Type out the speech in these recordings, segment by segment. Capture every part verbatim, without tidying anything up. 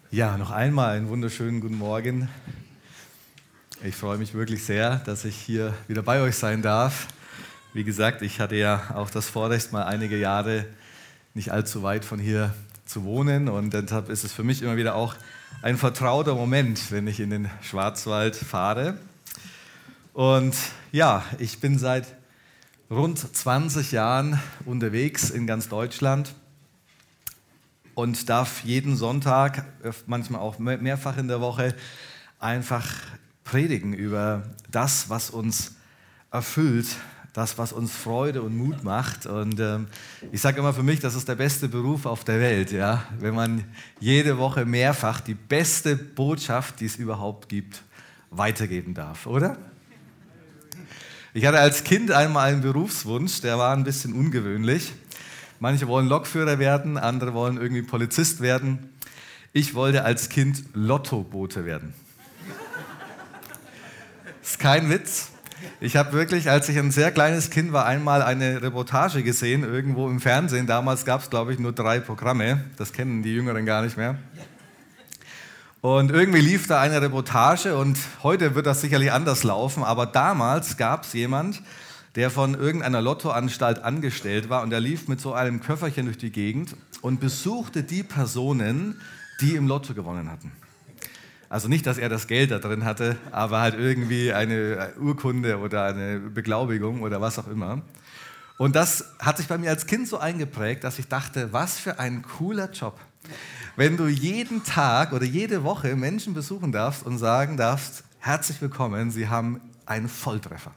Ja, noch einmal einen wunderschönen guten Morgen. Ich freue mich wirklich sehr, dass ich hier wieder bei euch sein darf. Wie gesagt, ich hatte ja auch das Vorrecht, mal einige Jahre nicht allzu weit von hier zu wohnen. Und deshalb ist es für mich immer wieder auch ein vertrauter Moment, wenn ich in den Schwarzwald fahre. Und ja, ich bin seit rund zwanzig Jahren unterwegs in ganz Deutschland und darf jeden Sonntag, manchmal auch mehrfach in der Woche, einfach predigen über das, was uns erfüllt, das, was uns Freude und Mut macht. Und ähm, ich sage immer für mich, das ist der beste Beruf auf der Welt, ja? Wenn man jede Woche mehrfach die beste Botschaft, die es überhaupt gibt, weitergeben darf, oder? Ich hatte als Kind einmal einen Berufswunsch, der war ein bisschen ungewöhnlich. Manche wollen Lokführer werden, andere wollen irgendwie Polizist werden. Ich wollte als Kind Lottobote werden. Das ist kein Witz. Ich habe wirklich, als ich ein sehr kleines Kind war, einmal eine Reportage gesehen, irgendwo im Fernsehen. Damals gab es, glaube ich, nur drei Programme. Das kennen die Jüngeren gar nicht mehr. Und irgendwie lief da eine Reportage und heute wird das sicherlich anders laufen, aber damals gab es jemand, der von irgendeiner Lottoanstalt angestellt war und der lief mit so einem Köfferchen durch die Gegend und besuchte die Personen, die im Lotto gewonnen hatten. Also nicht, dass er das Geld da drin hatte, aber halt irgendwie eine Urkunde oder eine Beglaubigung oder was auch immer. Und das hat sich bei mir als Kind so eingeprägt, dass ich dachte, was für ein cooler Job. Wenn du jeden Tag oder jede Woche Menschen besuchen darfst und sagen darfst, herzlich willkommen, Sie haben einen Volltreffer.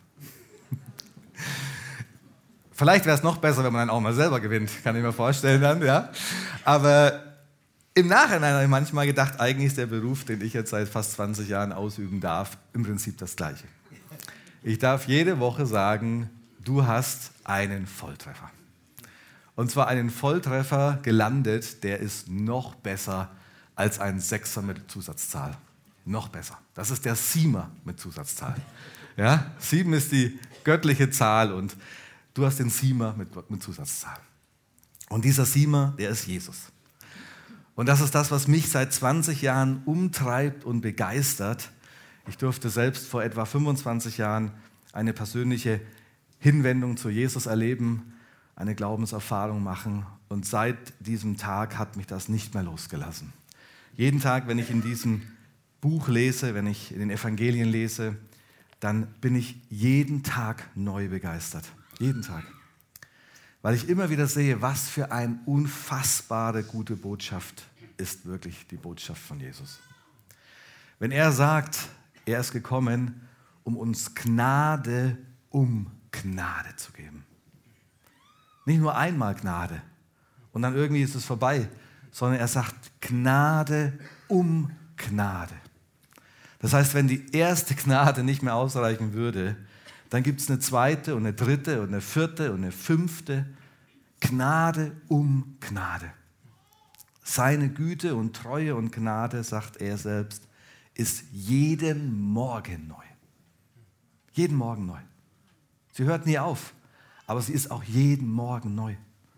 Vielleicht wäre es noch besser, wenn man dann auch mal selber gewinnt, kann ich mir vorstellen dann, ja. Aber im Nachhinein habe ich manchmal gedacht, eigentlich ist der Beruf, den ich jetzt seit fast zwanzig Jahren ausüben darf, im Prinzip das Gleiche. Ich darf jede Woche sagen, du hast einen Volltreffer. Und zwar einen Volltreffer gelandet, der ist noch besser als ein Sechser mit Zusatzzahl. Noch besser. Das ist der Siemer mit Zusatzzahl. Ja? Sieben ist die göttliche Zahl und du hast den Siemer mit, mit Zusatzzahl. Und dieser Siemer, der ist Jesus. Und das ist das, was mich seit zwanzig Jahren umtreibt und begeistert. Ich durfte selbst vor etwa fünfundzwanzig Jahren eine persönliche Hinwendung zu Jesus erleben, eine Glaubenserfahrung machen. Und seit diesem Tag hat mich das nicht mehr losgelassen. Jeden Tag, wenn ich in diesem Buch lese, wenn ich in den Evangelien lese, dann bin ich jeden Tag neu begeistert. Jeden Tag. Weil ich immer wieder sehe, was für eine unfassbare gute Botschaft ist wirklich die Botschaft von Jesus. Wenn er sagt, er ist gekommen, um uns Gnade um Gnade zu geben. Nicht nur einmal Gnade und dann irgendwie ist es vorbei, sondern er sagt Gnade um Gnade. Das heißt, wenn die erste Gnade nicht mehr ausreichen würde, dann gibt es eine zweite und eine dritte und eine vierte und eine fünfte. Gnade um Gnade. Seine Güte und Treue und Gnade, sagt er selbst, ist jeden Morgen neu. Jeden Morgen neu. Sie hört nie auf, aber sie ist auch jeden Morgen neu.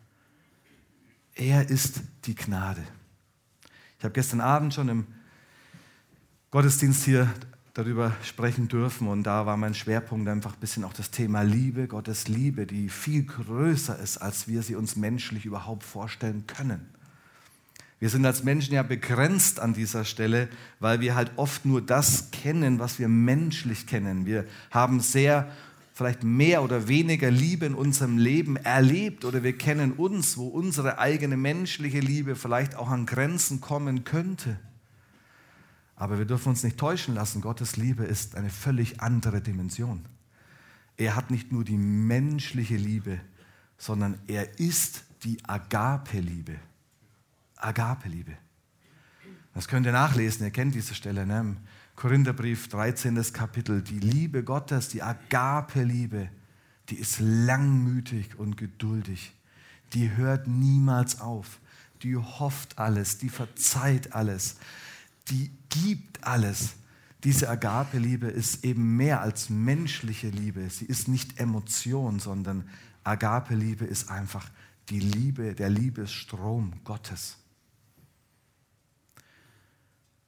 Er ist die Gnade. Ich habe gestern Abend schon im Gottesdienst hier darüber sprechen dürfen und da war mein Schwerpunkt einfach ein bisschen auch das Thema Liebe, Gottes Liebe, die viel größer ist, als wir sie uns menschlich überhaupt vorstellen können. Wir sind als Menschen ja begrenzt an dieser Stelle, weil wir halt oft nur das kennen, was wir menschlich kennen. Wir haben sehr, vielleicht mehr oder weniger Liebe in unserem Leben erlebt oder wir kennen uns, wo unsere eigene menschliche Liebe vielleicht auch an Grenzen kommen könnte. Aber wir dürfen uns nicht täuschen lassen, Gottes Liebe ist eine völlig andere Dimension. Er hat nicht nur die menschliche Liebe, sondern er ist die Agape-Liebe. Agape-Liebe. Das könnt ihr nachlesen, ihr kennt diese Stelle, ne? Im Korintherbrief, dreizehntes Kapitel. Die Liebe Gottes, die Agape-Liebe, die ist langmütig und geduldig. Die hört niemals auf. Die hofft alles, die verzeiht alles. Die gibt alles. Diese Agape-Liebe ist eben mehr als menschliche Liebe. Sie ist nicht Emotion, sondern Agape-Liebe ist einfach die Liebe, der Liebesstrom Gottes.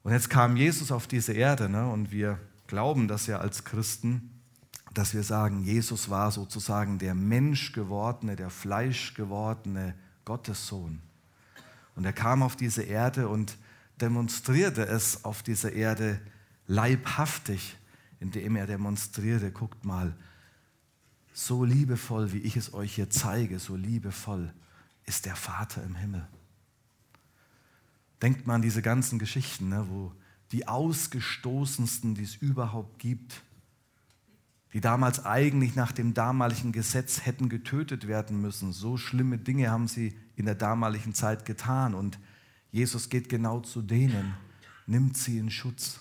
Und jetzt kam Jesus auf diese Erde, ne? Und wir glauben das ja als Christen, dass wir sagen, Jesus war sozusagen der menschgewordene, der fleischgewordene Gottessohn. Und er kam auf diese Erde und demonstrierte es auf dieser Erde leibhaftig, indem er demonstrierte, guckt mal, so liebevoll, wie ich es euch hier zeige, so liebevoll ist der Vater im Himmel. Denkt mal an diese ganzen Geschichten, ne, wo die Ausgestoßensten, die es überhaupt gibt, die damals eigentlich nach dem damaligen Gesetz hätten getötet werden müssen. So schlimme Dinge haben sie in der damaligen Zeit getan. Und Jesus geht genau zu denen, nimmt sie in Schutz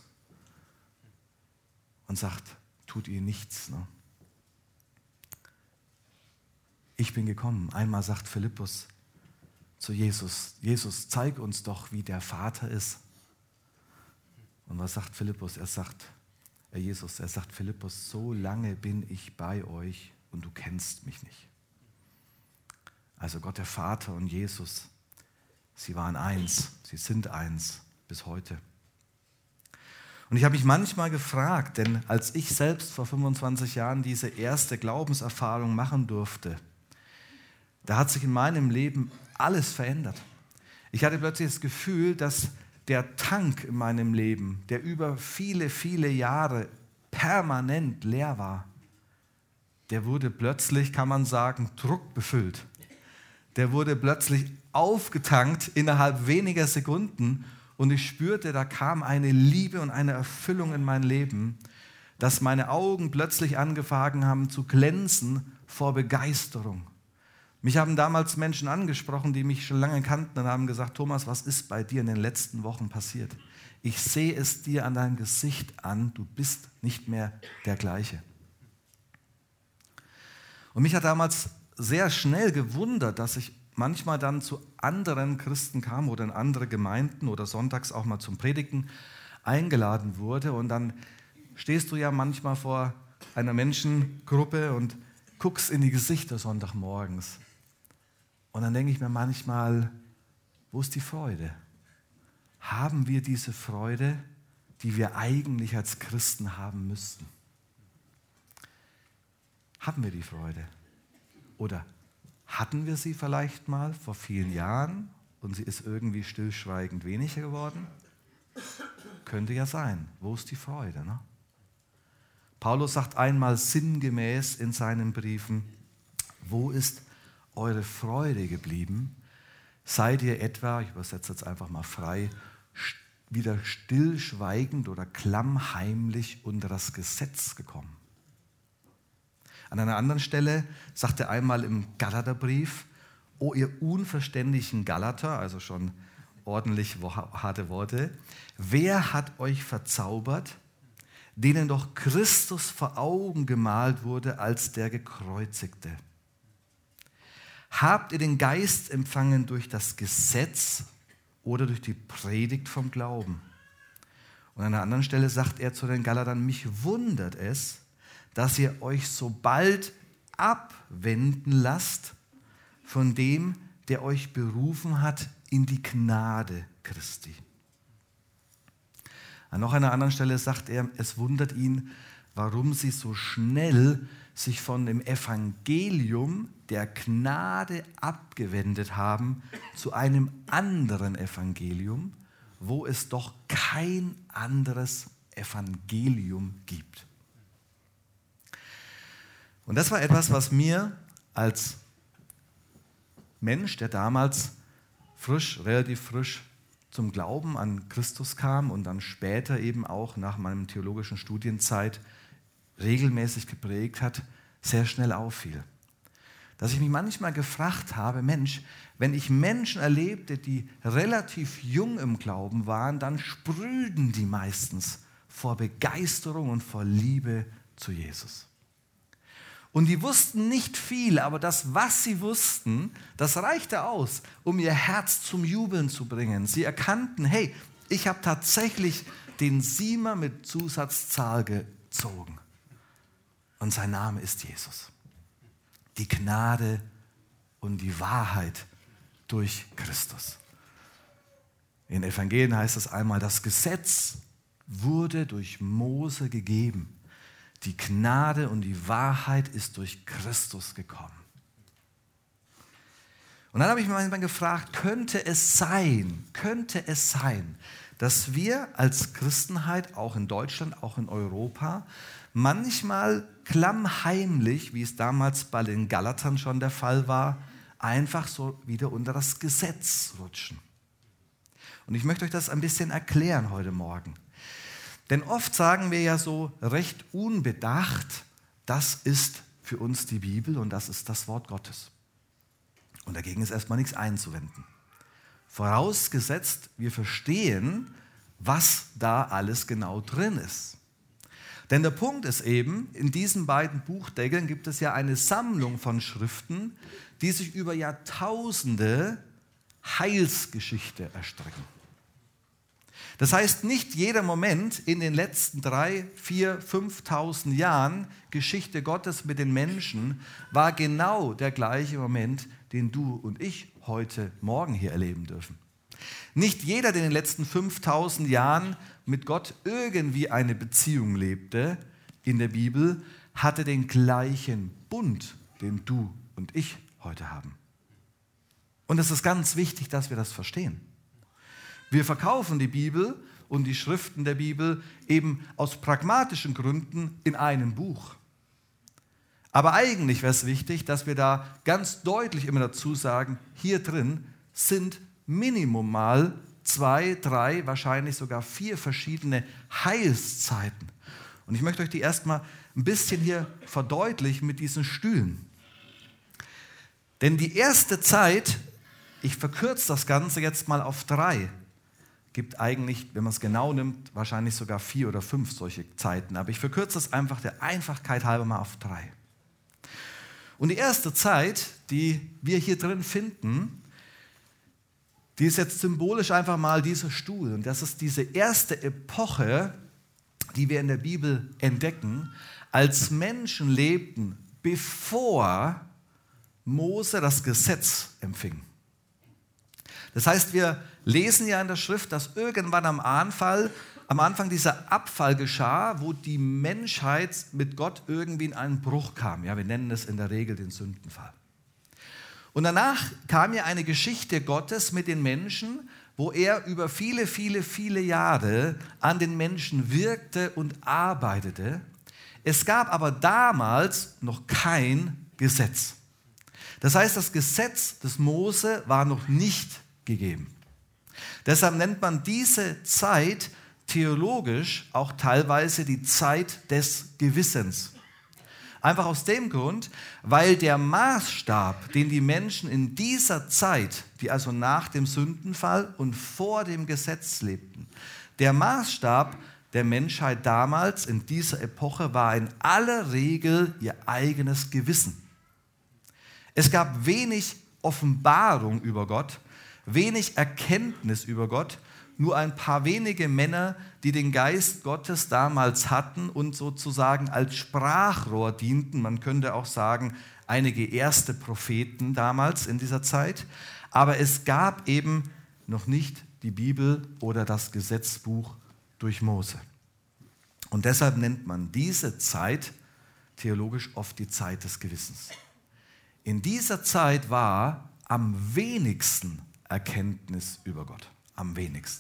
und sagt, tut ihr nichts. Ne? Ich bin gekommen. Einmal sagt Philippus zu Jesus, Jesus, zeig uns doch, wie der Vater ist. Und was sagt Philippus? Er sagt, er Jesus, er sagt Philippus, so lange bin ich bei euch und du kennst mich nicht. Also Gott der Vater und Jesus, sie waren eins, sie sind eins bis heute. Und ich habe mich manchmal gefragt, denn als ich selbst vor fünfundzwanzig Jahren diese erste Glaubenserfahrung machen durfte, da hat sich in meinem Leben alles verändert. Ich hatte plötzlich das Gefühl, dass der Tank in meinem Leben, der über viele, viele Jahre permanent leer war, der wurde plötzlich, kann man sagen, druckbefüllt. Der wurde plötzlich aufgetankt innerhalb weniger Sekunden und ich spürte, da kam eine Liebe und eine Erfüllung in mein Leben, dass meine Augen plötzlich angefangen haben zu glänzen vor Begeisterung. Mich haben damals Menschen angesprochen, die mich schon lange kannten und haben gesagt, Thomas, was ist bei dir in den letzten Wochen passiert? Ich sehe es dir an deinem Gesicht an, du bist nicht mehr der gleiche. Und mich hat damals sehr schnell gewundert, dass ich manchmal dann zu anderen Christen kam oder in andere Gemeinden oder sonntags auch mal zum Predigen eingeladen wurde. Und dann stehst du ja manchmal vor einer Menschengruppe und guckst in die Gesichter Sonntagmorgens. Und dann denke ich mir manchmal, wo ist die Freude? Haben wir diese Freude, die wir eigentlich als Christen haben müssten? Haben wir die Freude? Oder hatten wir sie vielleicht mal vor vielen Jahren und sie ist irgendwie stillschweigend weniger geworden? Könnte ja sein. Wo ist die Freude? Ne? Paulus sagt einmal sinngemäß in seinen Briefen, wo ist eure Freude geblieben? Seid ihr etwa, ich übersetze jetzt einfach mal frei, wieder stillschweigend oder klammheimlich unter das Gesetz gekommen? An einer anderen Stelle sagt er einmal im Galaterbrief, o ihr unverständigen Galater, also schon ordentlich harte Worte, wer hat euch verzaubert, denen doch Christus vor Augen gemalt wurde als der Gekreuzigte? Habt ihr den Geist empfangen durch das Gesetz oder durch die Predigt vom Glauben? Und an einer anderen Stelle sagt er zu den Galatern, mich wundert es, dass ihr euch so bald abwenden lasst von dem, der euch berufen hat in die Gnade Christi. An noch einer anderen Stelle sagt er, es wundert ihn, warum sie so schnell sich von dem Evangelium der Gnade abgewendet haben zu einem anderen Evangelium, wo es doch kein anderes Evangelium gibt. Und das war etwas, was mir als Mensch, der damals frisch, relativ frisch zum Glauben an Christus kam und dann später eben auch nach meinem theologischen Studienzeit regelmäßig geprägt hat, sehr schnell auffiel. Dass ich mich manchmal gefragt habe, Mensch, wenn ich Menschen erlebte, die relativ jung im Glauben waren, dann sprühten die meistens vor Begeisterung und vor Liebe zu Jesus. Und die wussten nicht viel, aber das, was sie wussten, das reichte aus, um ihr Herz zum Jubeln zu bringen. Sie erkannten, hey, ich habe tatsächlich den Siemer mit Zusatzzahl gezogen. Und sein Name ist Jesus. Die Gnade und die Wahrheit durch Christus. In Evangelien heißt es einmal, das Gesetz wurde durch Mose gegeben. Die Gnade und die Wahrheit ist durch Christus gekommen. Und dann habe ich mich manchmal gefragt, könnte es sein, könnte es sein, dass wir als Christenheit, auch in Deutschland, auch in Europa, manchmal klammheimlich, wie es damals bei den Galatern schon der Fall war, einfach so wieder unter das Gesetz rutschen. Und ich möchte euch das ein bisschen erklären heute Morgen. Denn oft sagen wir ja so recht unbedacht, das ist für uns die Bibel und das ist das Wort Gottes. Und dagegen ist erstmal nichts einzuwenden. Vorausgesetzt, wir verstehen, was da alles genau drin ist. Denn der Punkt ist eben, in diesen beiden Buchdeckeln gibt es ja eine Sammlung von Schriften, die sich über Jahrtausende Heilsgeschichte erstrecken. Das heißt, nicht jeder Moment in den letzten drei, vier, fünftausend Jahren Geschichte Gottes mit den Menschen war genau der gleiche Moment, den du und ich heute Morgen hier erleben dürfen. Nicht jeder, der in den letzten fünftausend Jahren mit Gott irgendwie eine Beziehung lebte in der Bibel, hatte den gleichen Bund, den du und ich heute haben. Und es ist ganz wichtig, dass wir das verstehen. Wir verkaufen die Bibel und die Schriften der Bibel eben aus pragmatischen Gründen in einem Buch. Aber eigentlich wäre es wichtig, dass wir da ganz deutlich immer dazu sagen, hier drin sind Minimum mal zwei, drei, wahrscheinlich sogar vier verschiedene Heilszeiten. Und ich möchte euch die erstmal ein bisschen hier verdeutlichen mit diesen Stühlen. Denn die erste Zeit, ich verkürze das Ganze jetzt mal auf drei, gibt eigentlich, wenn man es genau nimmt, wahrscheinlich sogar vier oder fünf solche Zeiten. Aber ich verkürze es einfach der Einfachkeit halber mal auf drei. Und die erste Zeit, die wir hier drin finden, die ist jetzt symbolisch einfach mal dieser Stuhl. Und das ist diese erste Epoche, die wir in der Bibel entdecken, als Menschen lebten, bevor Mose das Gesetz empfing. Das heißt, wir lesen ja in der Schrift, dass irgendwann am Anfang, am Anfang dieser Abfall geschah, wo die Menschheit mit Gott irgendwie in einen Bruch kam. Ja, wir nennen es in der Regel den Sündenfall. Und danach kam ja eine Geschichte Gottes mit den Menschen, wo er über viele, viele, viele Jahre an den Menschen wirkte und arbeitete. Es gab aber damals noch kein Gesetz. Das heißt, das Gesetz des Mose war noch nicht gegeben. Deshalb nennt man diese Zeit theologisch auch teilweise die Zeit des Gewissens. Einfach aus dem Grund, weil der Maßstab, den die Menschen in dieser Zeit, die also nach dem Sündenfall und vor dem Gesetz lebten, der Maßstab der Menschheit damals in dieser Epoche war in aller Regel ihr eigenes Gewissen. Es gab wenig Offenbarung über Gott, wenig Erkenntnis über Gott, nur ein paar wenige Männer, die den Geist Gottes damals hatten und sozusagen als Sprachrohr dienten. Man könnte auch sagen, einige erste Propheten damals in dieser Zeit. Aber es gab eben noch nicht die Bibel oder das Gesetzbuch durch Mose. Und deshalb nennt man diese Zeit theologisch oft die Zeit des Gewissens. In dieser Zeit war am wenigsten Erkenntnis über Gott. Am wenigsten.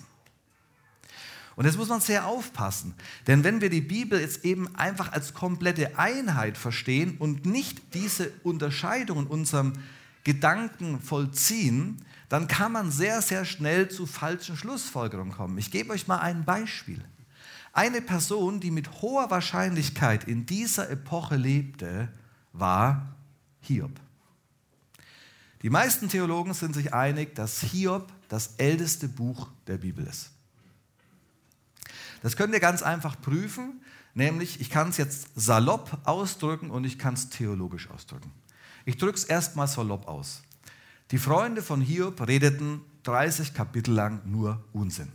Und jetzt muss man sehr aufpassen, denn wenn wir die Bibel jetzt eben einfach als komplette Einheit verstehen und nicht diese Unterscheidung in unserem Gedanken vollziehen, dann kann man sehr, sehr schnell zu falschen Schlussfolgerungen kommen. Ich gebe euch mal ein Beispiel. Eine Person, die mit hoher Wahrscheinlichkeit in dieser Epoche lebte, war Hiob. Die meisten Theologen sind sich einig, dass Hiob das älteste Buch der Bibel ist. Das könnt ihr ganz einfach prüfen, nämlich ich kann es jetzt salopp ausdrücken und ich kann es theologisch ausdrücken. Ich drücke es erstmal salopp aus. Die Freunde von Hiob redeten dreißig Kapitel lang nur Unsinn.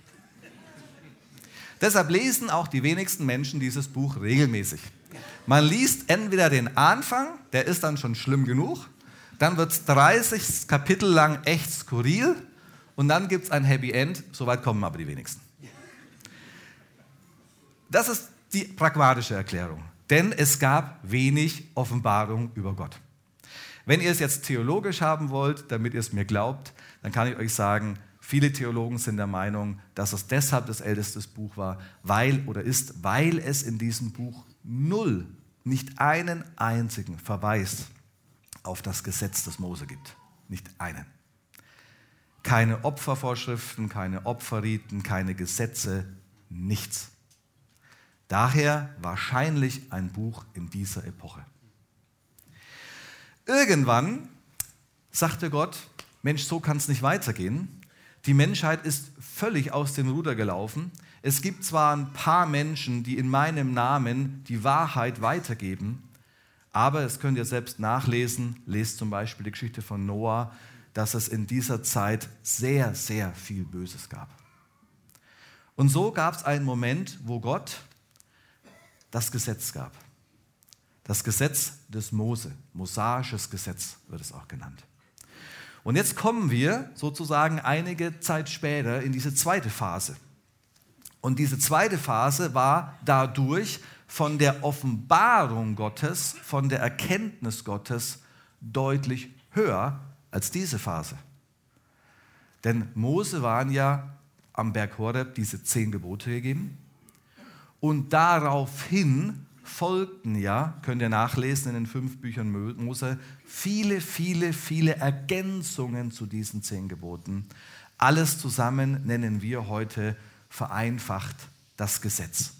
Deshalb lesen auch die wenigsten Menschen dieses Buch regelmäßig. Man liest entweder den Anfang, der ist dann schon schlimm genug, dann wird es dreißig Kapitel lang echt skurril und dann gibt es ein Happy End, soweit kommen aber die wenigsten. Das ist die pragmatische Erklärung, denn es gab wenig Offenbarung über Gott. Wenn ihr es jetzt theologisch haben wollt, damit ihr es mir glaubt, dann kann ich euch sagen, viele Theologen sind der Meinung, dass es deshalb das älteste Buch war, weil oder ist, weil es in diesem Buch null, nicht einen einzigen Verweis auf das Gesetz des Mose gibt. Nicht einen. Keine Opfervorschriften, keine Opferriten, keine Gesetze, nichts. Daher wahrscheinlich ein Buch in dieser Epoche. Irgendwann sagte Gott, Mensch, so kann es nicht weitergehen. Die Menschheit ist völlig aus dem Ruder gelaufen. Es gibt zwar ein paar Menschen, die in meinem Namen die Wahrheit weitergeben, aber das könnt ihr selbst nachlesen, lest zum Beispiel die Geschichte von Noah, dass es in dieser Zeit sehr, sehr viel Böses gab. Und so gab es einen Moment, wo Gott das Gesetz gab. Das Gesetz des Mose, mosaisches Gesetz wird es auch genannt. Und jetzt kommen wir sozusagen einige Zeit später in diese zweite Phase. Und diese zweite Phase war dadurch von der Offenbarung Gottes, von der Erkenntnis Gottes deutlich höher als diese Phase. Denn Mose waren ja am Berg Horeb diese zehn Gebote gegeben. Und daraufhin folgten ja, könnt ihr nachlesen in den fünf Büchern Mose, viele, viele, viele Ergänzungen zu diesen zehn Geboten. Alles zusammen nennen wir heute vereinfacht das Gesetz.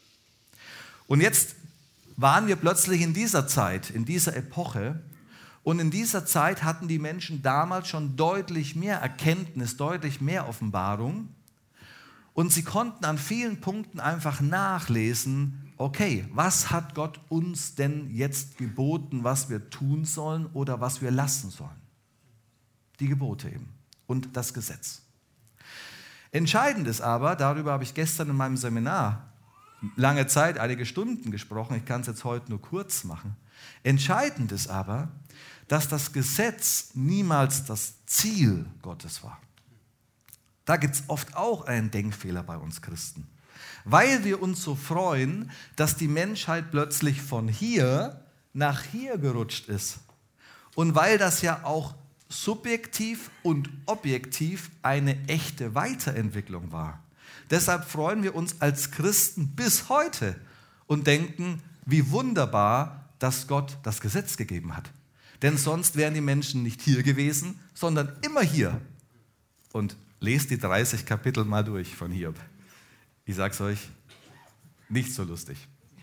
Und jetzt waren wir plötzlich in dieser Zeit, in dieser Epoche, und in dieser Zeit hatten die Menschen damals schon deutlich mehr Erkenntnis, deutlich mehr Offenbarung, und sie konnten an vielen Punkten einfach nachlesen, okay, was hat Gott uns denn jetzt geboten, was wir tun sollen oder was wir lassen sollen? Die Gebote eben und das Gesetz. Entscheidend ist aber, darüber habe ich gestern in meinem Seminar lange Zeit, einige Stunden gesprochen, ich kann es jetzt heute nur kurz machen. Entscheidend ist aber, dass das Gesetz niemals das Ziel Gottes war. Da gibt es oft auch einen Denkfehler bei uns Christen. Weil wir uns so freuen, dass die Menschheit plötzlich von hier nach hier gerutscht ist. Und weil das ja auch subjektiv und objektiv eine echte Weiterentwicklung war. Deshalb freuen wir uns als Christen bis heute und denken, wie wunderbar, dass Gott das Gesetz gegeben hat. Denn sonst wären die Menschen nicht hier gewesen, sondern immer hier. Und lest die dreißig Kapitel mal durch von Hiob. Ich sage es euch, nicht so lustig.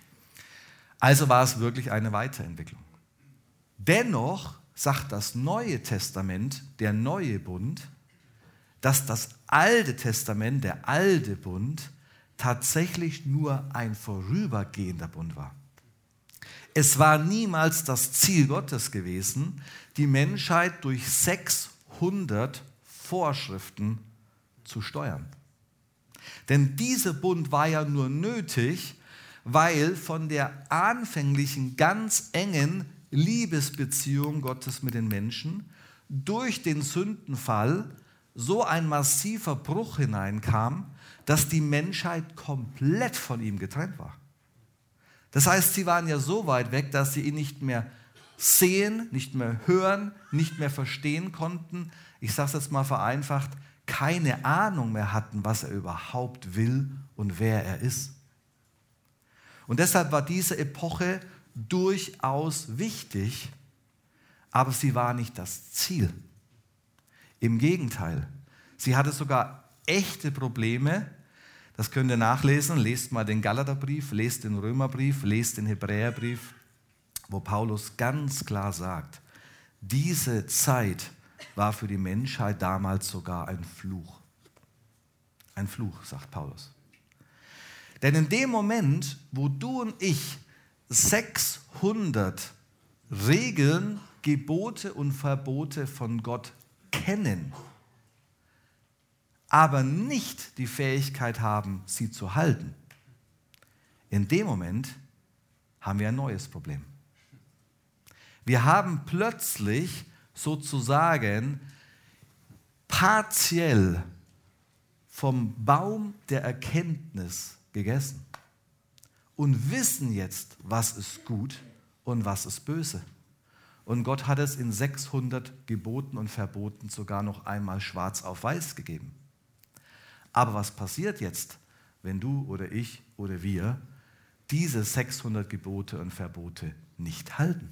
Also war es wirklich eine Weiterentwicklung. Dennoch sagt das Neue Testament, der neue Bund, dass das Alte Testament, der alte Bund, tatsächlich nur ein vorübergehender Bund war. Es war niemals das Ziel Gottes gewesen, die Menschheit durch sechshundert Vorschriften zu steuern. Denn dieser Bund war ja nur nötig, weil von der anfänglichen, ganz engen Liebesbeziehung Gottes mit den Menschen durch den Sündenfall so ein massiver Bruch hineinkam, dass die Menschheit komplett von ihm getrennt war. Das heißt, sie waren ja so weit weg, dass sie ihn nicht mehr sehen, nicht mehr hören, nicht mehr verstehen konnten. Ich sage es jetzt mal vereinfacht, keine Ahnung mehr hatten, was er überhaupt will und wer er ist. Und deshalb war diese Epoche durchaus wichtig, aber sie war nicht das Ziel. Im Gegenteil, sie hatte sogar echte Probleme. Das könnt ihr nachlesen. Lest mal den Galaterbrief, lest den Römerbrief, lest den Hebräerbrief, wo Paulus ganz klar sagt, diese Zeit war für die Menschheit damals sogar ein Fluch. Ein Fluch, sagt Paulus. Denn in dem Moment, wo du und ich sechshundert Regeln, Gebote und Verbote von Gott kennen, aber nicht die Fähigkeit haben, sie zu halten, in dem Moment haben wir ein neues Problem. Wir haben plötzlich sozusagen partiell vom Baum der Erkenntnis gegessen und wissen jetzt, was ist gut und was ist böse. Und Gott hat es in sechshundert Geboten und Verboten sogar noch einmal schwarz auf weiß gegeben. Aber was passiert jetzt, wenn du oder ich oder wir diese sechshundert Gebote und Verbote nicht halten?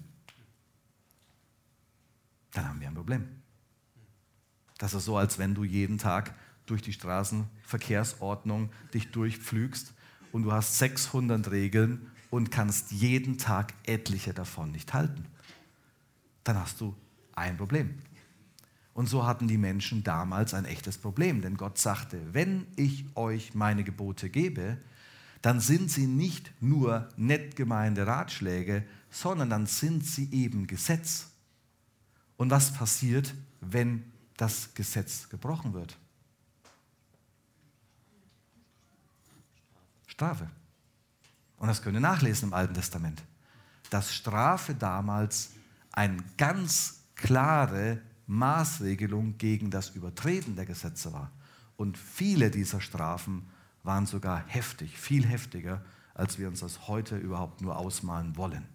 Dann haben wir ein Problem. Das ist so, als wenn du jeden Tag durch die Straßenverkehrsordnung dich durchpflügst und du hast sechshundert Regeln und kannst jeden Tag etliche davon nicht halten. Dann hast du ein Problem. Und so hatten die Menschen damals ein echtes Problem, denn Gott sagte, wenn ich euch meine Gebote gebe, dann sind sie nicht nur nett gemeinte Ratschläge, sondern dann sind sie eben Gesetz. Und was passiert, wenn das Gesetz gebrochen wird? Strafe. Und das könnt ihr nachlesen im Alten Testament. Dass Strafe damals eine ganz klare Maßregelung gegen das Übertreten der Gesetze war. Und viele dieser Strafen waren sogar heftig, viel heftiger, als wir uns das heute überhaupt nur ausmalen wollen.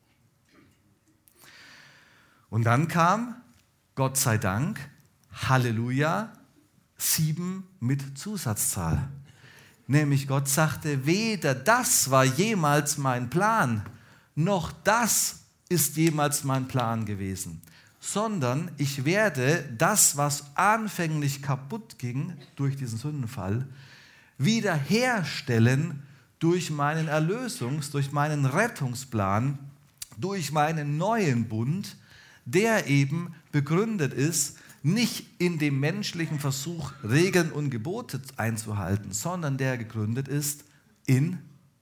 Und dann kam, Gott sei Dank, Halleluja, sieben mit Zusatzzahl. Nämlich Gott sagte, weder das war jemals mein Plan, noch das ist jemals mein Plan gewesen, sondern ich werde das, was anfänglich kaputt ging durch diesen Sündenfall, wiederherstellen durch meinen Erlösungs-, durch meinen Rettungsplan, durch meinen neuen Bund, der eben begründet ist, nicht in dem menschlichen Versuch, Regeln und Gebote einzuhalten, sondern der gegründet ist in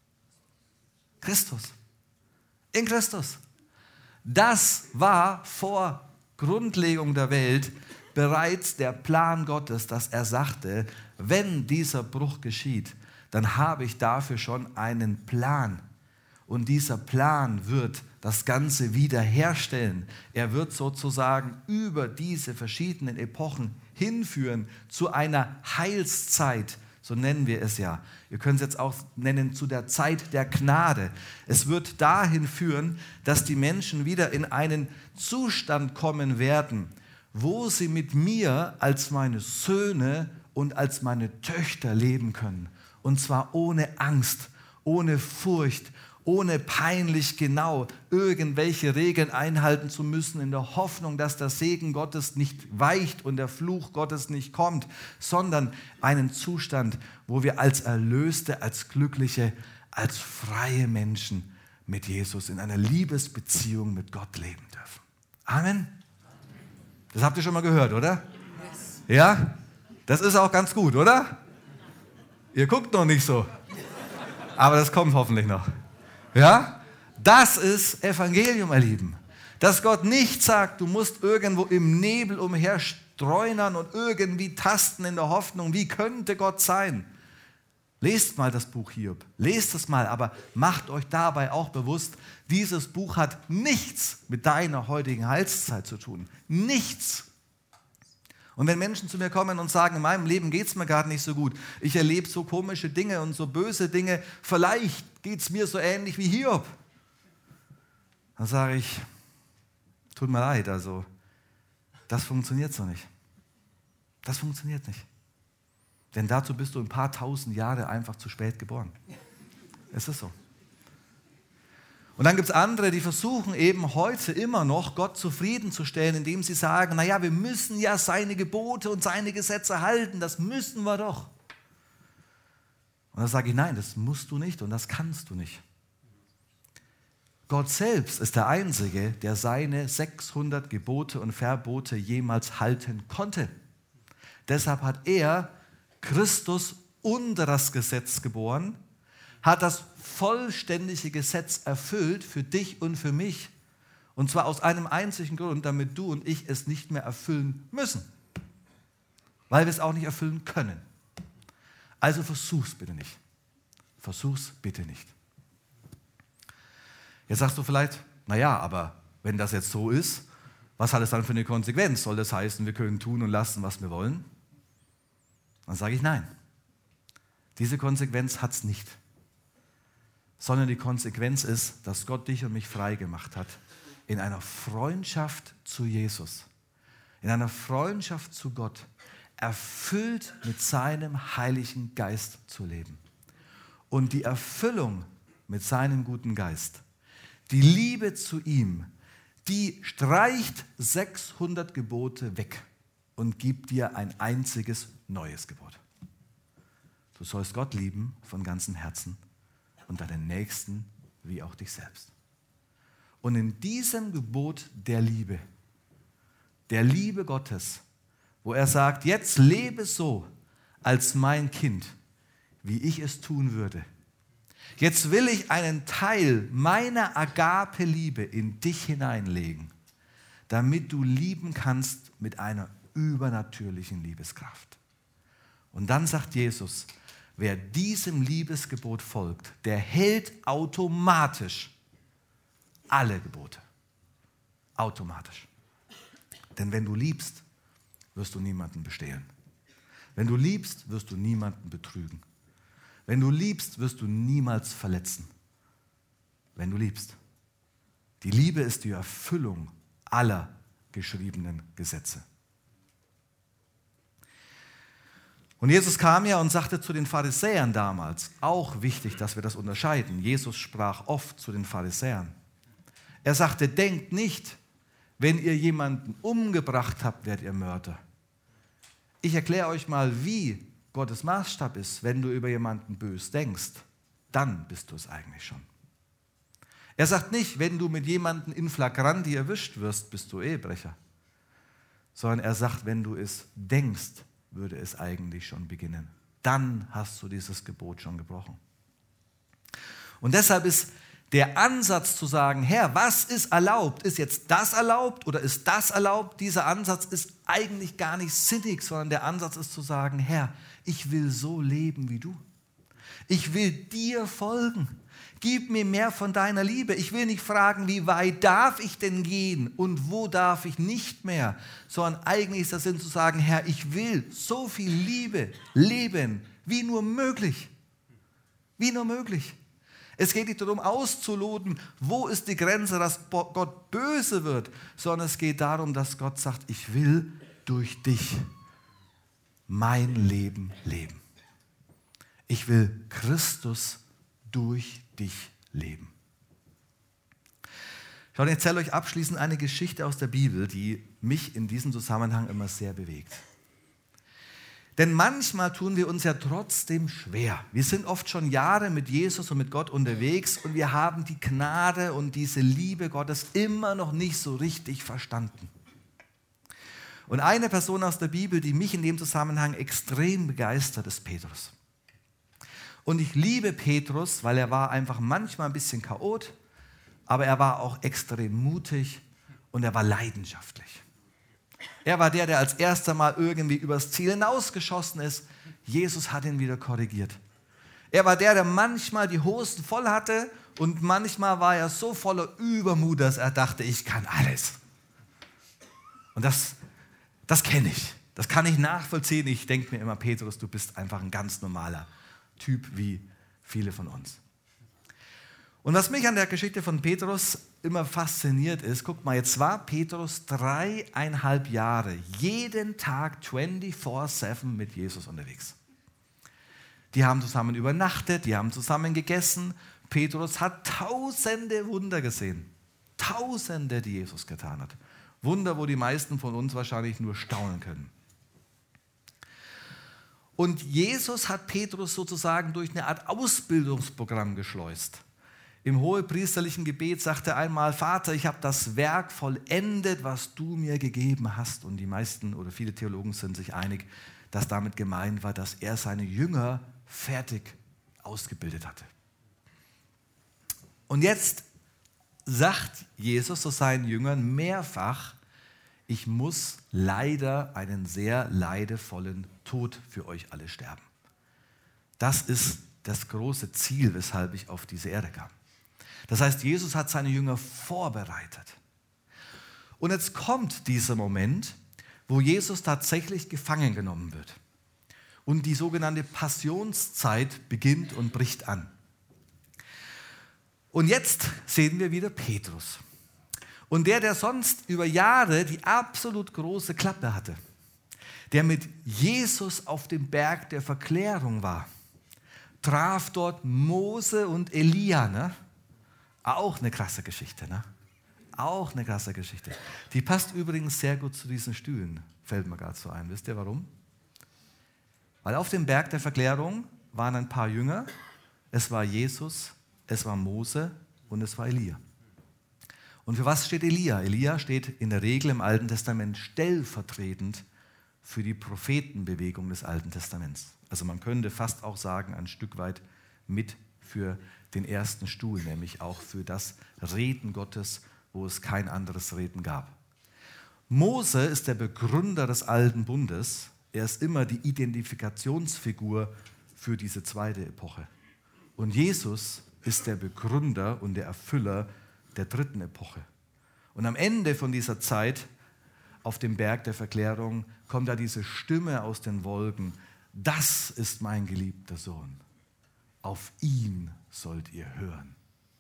Christus. In Christus. Das war vor Grundlegung der Welt bereits der Plan Gottes, dass er sagte, wenn dieser Bruch geschieht, dann habe ich dafür schon einen Plan. Und dieser Plan wird das Ganze wiederherstellen. Er wird sozusagen über diese verschiedenen Epochen hinführen zu einer Heilszeit, so nennen wir es ja. Wir können es jetzt auch nennen zu der Zeit der Gnade. Es wird dahin führen, dass die Menschen wieder in einen Zustand kommen werden, wo sie mit mir als meine Söhne und als meine Töchter leben können. Und zwar ohne Angst, ohne Furcht, ohne peinlich genau irgendwelche Regeln einhalten zu müssen, in der Hoffnung, dass der Segen Gottes nicht weicht und der Fluch Gottes nicht kommt, sondern einen Zustand, wo wir als Erlöste, als Glückliche, als freie Menschen mit Jesus in einer Liebesbeziehung mit Gott leben dürfen. Amen. Das habt ihr schon mal gehört, oder? Ja? Das ist auch ganz gut, oder? Ihr guckt noch nicht so. Aber das kommt hoffentlich noch. Ja? Das ist Evangelium, ihr Lieben. Dass Gott nicht sagt, du musst irgendwo im Nebel umherstreunern und irgendwie tasten in der Hoffnung, wie könnte Gott sein? Lest mal das Buch Hiob, lest es mal, aber macht euch dabei auch bewusst, dieses Buch hat nichts mit deiner heutigen Heilszeit zu tun. Nichts. Und wenn Menschen zu mir kommen und sagen, in meinem Leben geht es mir gerade nicht so gut, ich erlebe so komische Dinge und so böse Dinge, vielleicht geht es mir so ähnlich wie Hiob. Dann sage ich, tut mir leid, also das funktioniert so nicht. Das funktioniert nicht. Denn dazu bist du ein paar tausend Jahre einfach zu spät geboren. Es ist so. Und dann gibt es andere, die versuchen eben heute immer noch, Gott zufriedenzustellen, indem sie sagen, naja, wir müssen ja seine Gebote und seine Gesetze halten, das müssen wir doch. Und dann sage ich, nein, das musst du nicht und das kannst du nicht. Gott selbst ist der Einzige, der seine sechshundert Gebote und Verbote jemals halten konnte. Deshalb hat er Christus unter das Gesetz geboren, hat das vollständige Gesetz erfüllt für dich und für mich. Und zwar aus einem einzigen Grund, damit du und ich es nicht mehr erfüllen müssen. Weil wir es auch nicht erfüllen können. Also versuch's bitte nicht. Versuch's bitte nicht. Jetzt sagst du vielleicht, naja, aber wenn das jetzt so ist, Was hat es dann für eine Konsequenz? Soll das heißen, wir können tun und lassen, was wir wollen? Dann sage ich nein. Diese Konsequenz hat es nicht. Sondern die Konsequenz ist, dass Gott dich und mich frei gemacht hat, in einer Freundschaft zu Jesus, in einer Freundschaft zu Gott, erfüllt mit seinem Heiligen Geist zu leben. Und die Erfüllung mit seinem guten Geist, die Liebe zu ihm, die streicht sechshundert Gebote weg und gibt dir ein einziges neues Gebot. Du sollst Gott lieben von ganzem Herzen und deinen Nächsten wie auch dich selbst. Und in diesem Gebot der Liebe, der Liebe Gottes, wo er sagt, jetzt lebe so als mein Kind, wie ich es tun würde. Jetzt will ich einen Teil meiner Agape-Liebe in dich hineinlegen, damit du lieben kannst mit einer übernatürlichen Liebeskraft. Und dann sagt Jesus, wer diesem Liebesgebot folgt, der hält automatisch alle Gebote. Automatisch. Denn wenn du liebst, wirst du niemanden bestehlen. Wenn du liebst, wirst du niemanden betrügen. Wenn du liebst, wirst du niemals verletzen. Wenn du liebst. Die Liebe ist die Erfüllung aller geschriebenen Gesetze. Und Jesus kam ja und sagte zu den Pharisäern damals, auch wichtig, dass wir das unterscheiden. Jesus sprach oft zu den Pharisäern. Er sagte, denkt nicht, wenn ihr jemanden umgebracht habt, werdet ihr Mörder. Ich erkläre euch mal, wie Gottes Maßstab ist. Wenn du über jemanden bös denkst, dann bist du es eigentlich schon. Er sagt nicht, wenn du mit jemandem in flagranti erwischt wirst, bist du Ehebrecher. Sondern er sagt, wenn du es denkst, würde es eigentlich schon beginnen. Dann hast du dieses Gebot schon gebrochen. Und deshalb ist der Ansatz zu sagen, Herr, was ist erlaubt? Ist jetzt das erlaubt oder ist das erlaubt? Dieser Ansatz ist eigentlich gar nicht sinnig, sondern der Ansatz ist zu sagen, Herr, ich will so leben wie du. Ich will dir folgen. Gib mir mehr von deiner Liebe. Ich will nicht fragen, wie weit darf ich denn gehen und wo darf ich nicht mehr, sondern eigentlich ist der Sinn zu sagen, Herr, ich will so viel Liebe leben, wie nur möglich. Wie nur möglich. Es geht nicht darum auszuloten, wo ist die Grenze, dass Gott böse wird, sondern es geht darum, dass Gott sagt, ich will durch dich mein Leben leben. Ich will Christus durch dich leben. Schaut, ich erzähle euch abschließend eine Geschichte aus der Bibel, die mich in diesem Zusammenhang immer sehr bewegt. Denn manchmal tun wir uns ja trotzdem schwer. Wir sind oft schon Jahre mit Jesus und mit Gott unterwegs und wir haben die Gnade und diese Liebe Gottes immer noch nicht so richtig verstanden. Und eine Person aus der Bibel, die mich in dem Zusammenhang extrem begeistert, ist Petrus. Und ich liebe Petrus, weil er war einfach manchmal ein bisschen chaot, aber er war auch extrem mutig und er war leidenschaftlich. Er war der, der als erster Mal irgendwie übers Ziel hinausgeschossen ist. Jesus hat ihn wieder korrigiert. Er war der, der manchmal die Hosen voll hatte und manchmal war er so voller Übermut, dass er dachte, ich kann alles. Und das, das kenne ich. Das kann ich nachvollziehen. Ich denke mir immer, Petrus, du bist einfach ein ganz normaler Typ wie viele von uns. Und was mich an der Geschichte von Petrus immer fasziniert ist, guck mal, jetzt war Petrus dreieinhalb Jahre, jeden Tag vierundzwanzig sieben mit Jesus unterwegs. Die haben zusammen übernachtet, die haben zusammen gegessen. Petrus hat tausende Wunder gesehen. Tausende, die Jesus getan hat. Wunder, wo die meisten von uns wahrscheinlich nur staunen können. Und Jesus hat Petrus sozusagen durch eine Art Ausbildungsprogramm geschleust. Im hohepriesterlichen Gebet sagte er einmal, Vater, ich habe das Werk vollendet, was du mir gegeben hast. Und die meisten oder viele Theologen sind sich einig, dass damit gemeint war, dass er seine Jünger fertig ausgebildet hatte. Und jetzt sagt Jesus zu seinen Jüngern mehrfach, ich muss leider einen sehr leidevollen Tod für euch alle sterben. Das ist das große Ziel, weshalb ich auf diese Erde kam. Das heißt, Jesus hat seine Jünger vorbereitet. Und jetzt kommt dieser Moment, wo Jesus tatsächlich gefangen genommen wird. Und die sogenannte Passionszeit beginnt und bricht an. Und jetzt sehen wir wieder Petrus. Und der, der sonst über Jahre die absolut große Klappe hatte, der mit Jesus auf dem Berg der Verklärung war, traf dort Mose und Elia. Ne? Auch eine krasse Geschichte. Ne? Auch eine krasse Geschichte. Die passt übrigens sehr gut zu diesen Stühlen, fällt mir gerade so ein. Wisst ihr warum? Weil auf dem Berg der Verklärung waren ein paar Jünger. Es war Jesus, es war Mose und es war Elia. Und für was steht Elia? Elia steht in der Regel im Alten Testament stellvertretend für die Prophetenbewegung des Alten Testaments. Also man könnte fast auch sagen, ein Stück weit mit für den ersten Stuhl, nämlich auch für das Reden Gottes, wo es kein anderes Reden gab. Mose ist der Begründer des Alten Bundes. Er ist immer die Identifikationsfigur für diese zweite Epoche. Und Jesus ist der Begründer und der Erfüller der dritten Epoche. Und am Ende von dieser Zeit auf dem Berg der Verklärung kommt da diese Stimme aus den Wolken: Das ist mein geliebter Sohn. Auf ihn sollt ihr hören.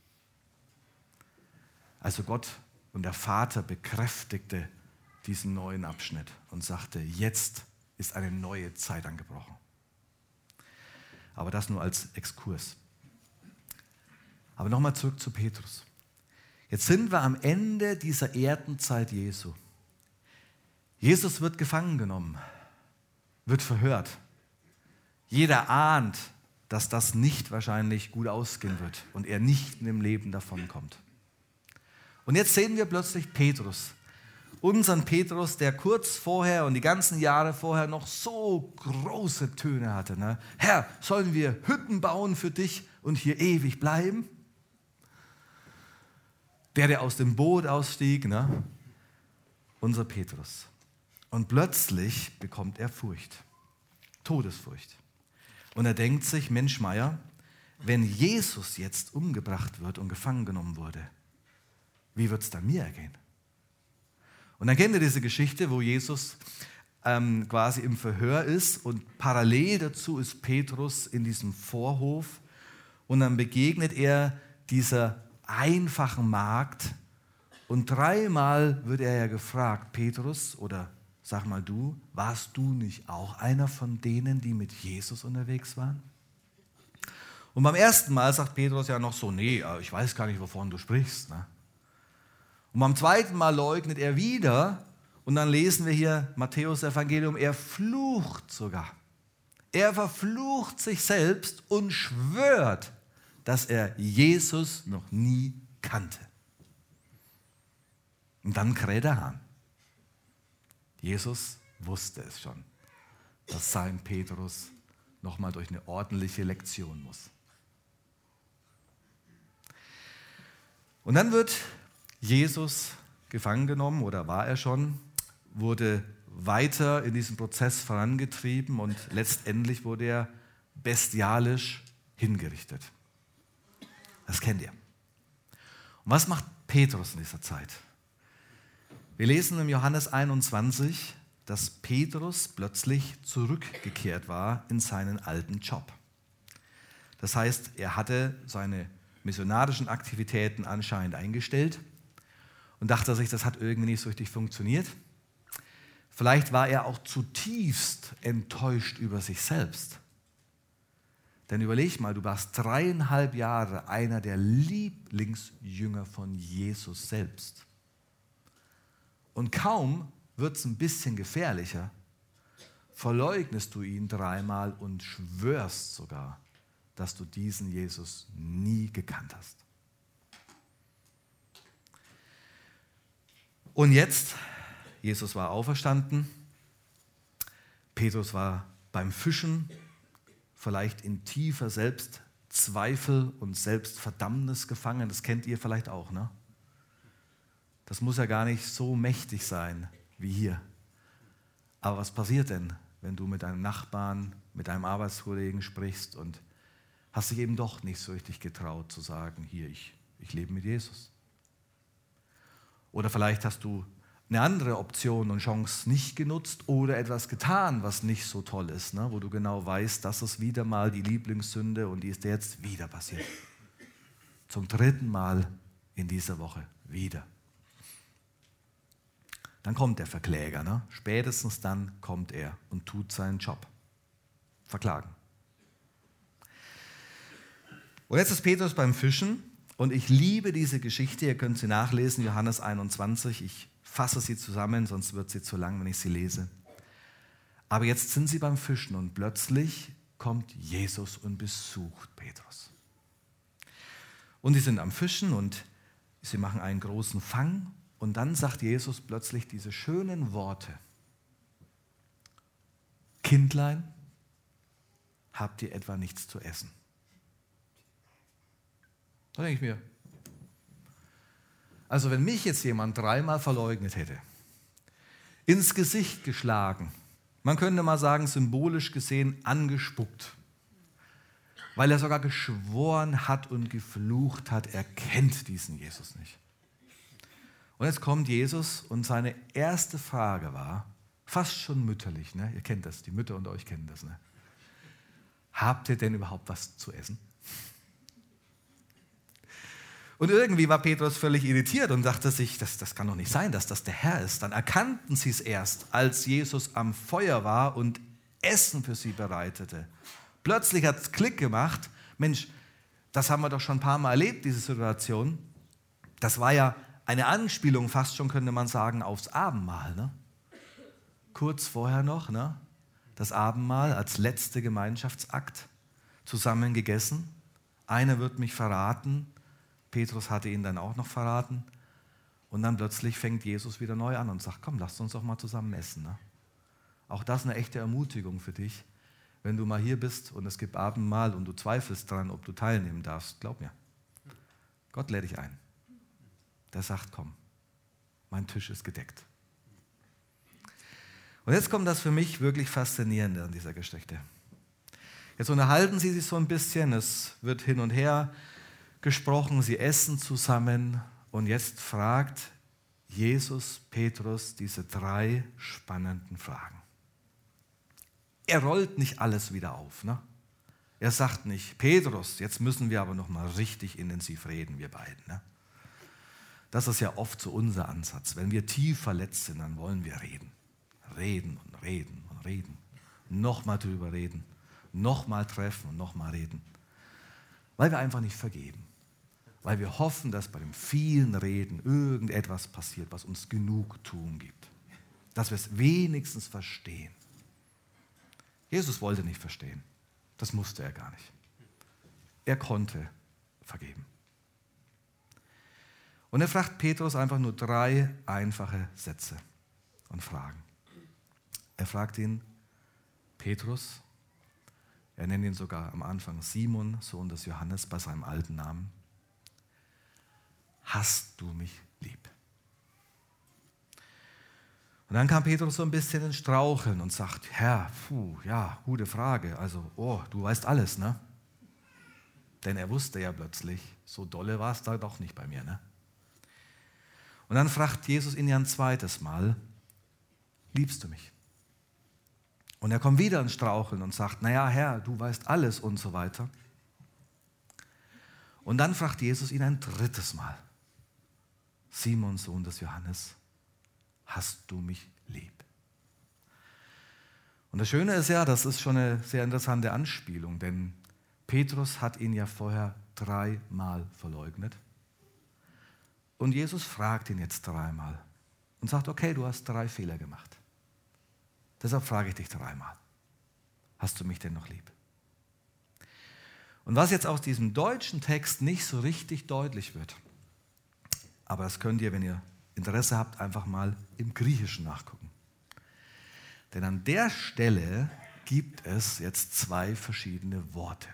Also Gott und der Vater bekräftigte diesen neuen Abschnitt und sagte, jetzt ist eine neue Zeit angebrochen. Aber das nur als Exkurs. Aber nochmal zurück zu Petrus. Jetzt sind wir am Ende dieser Erdenzeit Jesu. Jesus wird gefangen genommen, wird verhört. Jeder ahnt, dass das nicht wahrscheinlich gut ausgehen wird und er nicht im Leben davonkommt. Und jetzt sehen wir plötzlich Petrus, unseren Petrus, der kurz vorher und die ganzen Jahre vorher noch so große Töne hatte. Ne? Herr, sollen wir Hütten bauen für dich und hier ewig bleiben? Der, der aus dem Boot ausstieg, ne? Unser Petrus. Und plötzlich bekommt er Furcht, Todesfurcht. Und er denkt sich, Mensch Meier, wenn Jesus jetzt umgebracht wird und gefangen genommen wurde, wie wird es dann mir ergehen? Und dann kennt ihr diese Geschichte, wo Jesus ähm, quasi im Verhör ist und parallel dazu ist Petrus in diesem Vorhof und dann begegnet er dieser einfachen Magd und dreimal wird er ja gefragt, Petrus, oder sag mal du, warst du nicht auch einer von denen, die mit Jesus unterwegs waren? Und beim ersten Mal sagt Petrus ja noch so, nee, ich weiß gar nicht, wovon du sprichst. Ne? Und beim zweiten Mal leugnet er wieder und dann lesen wir hier Matthäus Evangelium, er flucht sogar. Er verflucht sich selbst und schwört, dass er Jesus noch nie kannte. Und dann kräht der Hahn. Jesus wusste es schon, dass sein Petrus nochmal durch eine ordentliche Lektion muss. Und dann wird Jesus gefangen genommen, oder war er schon, wurde weiter in diesem Prozess vorangetrieben und letztendlich wurde er bestialisch hingerichtet. Das kennt ihr. Und was macht Petrus in dieser Zeit? Wir lesen im Johannes einundzwanzig, dass Petrus plötzlich zurückgekehrt war in seinen alten Job. Das heißt, er hatte seine missionarischen Aktivitäten anscheinend eingestellt und dachte sich, das hat irgendwie nicht so richtig funktioniert. Vielleicht war er auch zutiefst enttäuscht über sich selbst. Denn überleg mal, du warst dreieinhalb Jahre einer der Lieblingsjünger von Jesus selbst. Und kaum wird es ein bisschen gefährlicher, verleugnest du ihn dreimal und schwörst sogar, dass du diesen Jesus nie gekannt hast. Und jetzt, Jesus war auferstanden, Petrus war beim Fischen, vielleicht in tiefer Selbstzweifel und Selbstverdammnis gefangen. Das kennt ihr vielleicht auch, ne? Das muss ja gar nicht so mächtig sein wie hier. Aber was passiert denn, wenn du mit deinem Nachbarn, mit deinem Arbeitskollegen sprichst und hast dich eben doch nicht so richtig getraut zu sagen, hier, ich, ich lebe mit Jesus? Oder vielleicht hast du eine andere Option und Chance nicht genutzt oder etwas getan, was nicht so toll ist, ne? Wo du genau weißt, das ist wieder mal die Lieblingssünde und die ist dir jetzt wieder passiert. Zum dritten Mal in dieser Woche wieder. Dann kommt der Verkläger, ne? Spätestens dann kommt er und tut seinen Job. Verklagen. Und jetzt ist Petrus beim Fischen und ich liebe diese Geschichte, ihr könnt sie nachlesen, Johannes einundzwanzig, ich fasse sie zusammen, sonst wird sie zu lang, wenn ich sie lese. Aber jetzt sind sie beim Fischen und plötzlich kommt Jesus und besucht Petrus. Und sie sind am Fischen und sie machen einen großen Fang und dann sagt Jesus plötzlich diese schönen Worte. Kindlein, habt ihr etwa nichts zu essen? Da denke ich mir, also wenn mich jetzt jemand dreimal verleugnet hätte, ins Gesicht geschlagen, man könnte mal sagen, symbolisch gesehen angespuckt, weil er sogar geschworen hat und geflucht hat, er kennt diesen Jesus nicht. Und jetzt kommt Jesus und seine erste Frage war, fast schon mütterlich, ne? Ihr kennt das, die Mütter unter euch kennen das, ne? Habt ihr denn überhaupt was zu essen? Und irgendwie war Petrus völlig irritiert und dachte sich, das, das kann doch nicht sein, dass das der Herr ist. Dann erkannten sie es erst, als Jesus am Feuer war und Essen für sie bereitete. Plötzlich hat es Klick gemacht. Mensch, das haben wir doch schon ein paar Mal erlebt, diese Situation. Das war ja eine Anspielung, fast schon könnte man sagen, aufs Abendmahl. Ne? Kurz vorher noch, ne? Das Abendmahl als letzter Gemeinschaftsakt, zusammen gegessen. Einer wird mich verraten. Petrus hatte ihn dann auch noch verraten. Und dann plötzlich fängt Jesus wieder neu an und sagt, komm, lasst uns doch mal zusammen essen. Ne? Auch das eine echte Ermutigung für dich, wenn du mal hier bist und es gibt Abendmahl und du zweifelst daran, ob du teilnehmen darfst. Glaub mir, Gott lädt dich ein. Der sagt, komm, mein Tisch ist gedeckt. Und jetzt kommt das für mich wirklich Faszinierende an dieser Geschichte. Jetzt unterhalten sie sich so ein bisschen, es wird hin und her gesprochen, sie essen zusammen und jetzt fragt Jesus Petrus diese drei spannenden Fragen. Er rollt nicht alles wieder auf. Ne? Er sagt nicht, Petrus, jetzt müssen wir aber noch mal richtig intensiv reden, wir beiden. Ne? Das ist ja oft so unser Ansatz. Wenn wir tief verletzt sind, dann wollen wir reden. Reden und reden und reden. Nochmal drüber reden. Nochmal treffen und nochmal reden. Weil wir einfach nicht vergeben. Weil wir hoffen, dass bei dem vielen Reden irgendetwas passiert, was uns Genugtuung gibt. Dass wir es wenigstens verstehen. Jesus wollte nicht verstehen. Das musste er gar nicht. Er konnte vergeben. Und er fragt Petrus einfach nur drei einfache Sätze und Fragen. Er fragt ihn, Petrus, er nennt ihn sogar am Anfang Simon, Sohn des Johannes, bei seinem alten Namen. Hast du mich lieb? Und dann kam Petrus so ein bisschen ins Straucheln und sagt, Herr, puh, ja, gute Frage. Also, oh, du weißt alles, ne? Denn er wusste ja plötzlich, so dolle war es da doch nicht bei mir, ne? Und dann fragt Jesus ihn ja ein zweites Mal, liebst du mich? Und er kommt wieder ins Straucheln und sagt, naja, Herr, du weißt alles und so weiter. Und dann fragt Jesus ihn ein drittes Mal, Simon, Sohn des Johannes, hast du mich lieb? Und das Schöne ist ja, das ist schon eine sehr interessante Anspielung, denn Petrus hat ihn ja vorher dreimal verleugnet. Und Jesus fragt ihn jetzt dreimal und sagt, okay, du hast drei Fehler gemacht. Deshalb frage ich dich dreimal, hast du mich denn noch lieb? Und was jetzt aus diesem deutschen Text nicht so richtig deutlich wird, aber das könnt ihr, wenn ihr Interesse habt, einfach mal im Griechischen nachgucken. Denn an der Stelle gibt es jetzt zwei verschiedene Worte.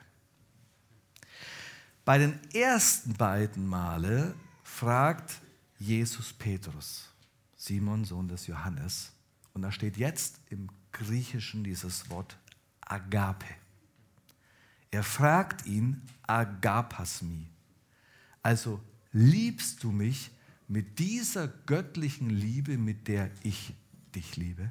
Bei den ersten beiden Male fragt Jesus Petrus, Simon, Sohn des Johannes, und da steht jetzt im Griechischen dieses Wort Agape. Er fragt ihn Agapasmi, also liebst du mich mit dieser göttlichen Liebe, mit der ich dich liebe?